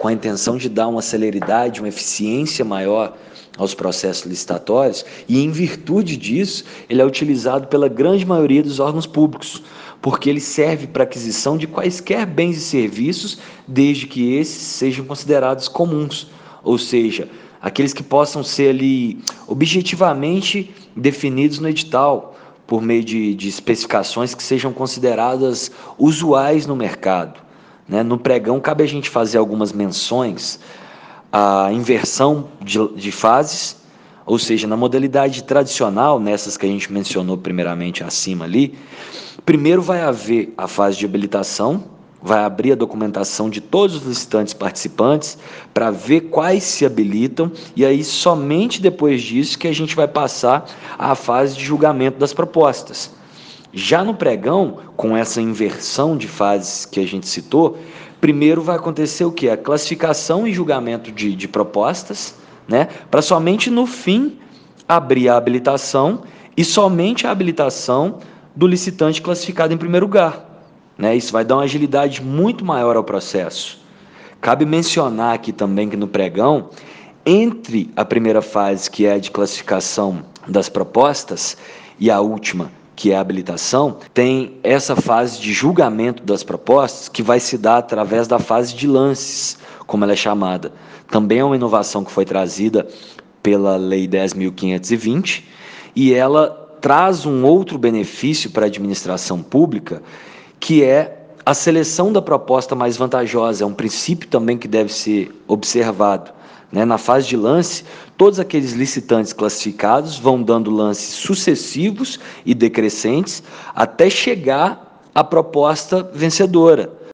com a intenção de dar uma celeridade, uma eficiência maior aos processos licitatórios, e em virtude disso, ele é utilizado pela grande maioria dos órgãos públicos, porque ele serve para aquisição de quaisquer bens e serviços, desde que esses sejam considerados comuns, ou seja, aqueles que possam ser ali objetivamente definidos no edital, por meio de especificações que sejam consideradas usuais no mercado, né? No pregão, cabe a gente fazer algumas menções à inversão de fases, ou seja, na modalidade tradicional, nessas que a gente mencionou primeiramente acima ali, primeiro vai haver a fase de habilitação, vai abrir a documentação de todos os licitantes participantes para ver quais se habilitam, e aí somente depois disso que a gente vai passar à fase de julgamento das propostas. Já no pregão, com essa inversão de fases que a gente citou, primeiro vai acontecer o quê? A classificação e julgamento de propostas, né? Para somente no fim abrir a habilitação e somente a habilitação do licitante classificado em primeiro lugar, né? Isso vai dar uma agilidade muito maior ao processo. Cabe mencionar aqui também que no pregão, entre a primeira fase, que é a de classificação das propostas, e a última, que é a habilitação, tem essa fase de julgamento das propostas, que vai se dar através da fase de lances, como ela é chamada. Também é uma inovação que foi trazida pela Lei 10.520, e ela traz um outro benefício para a administração pública, que é a seleção da proposta mais vantajosa. É um princípio também que deve ser observado, né? Na fase de lance, todos aqueles licitantes classificados vão dando lances sucessivos e decrescentes até chegar à proposta vencedora.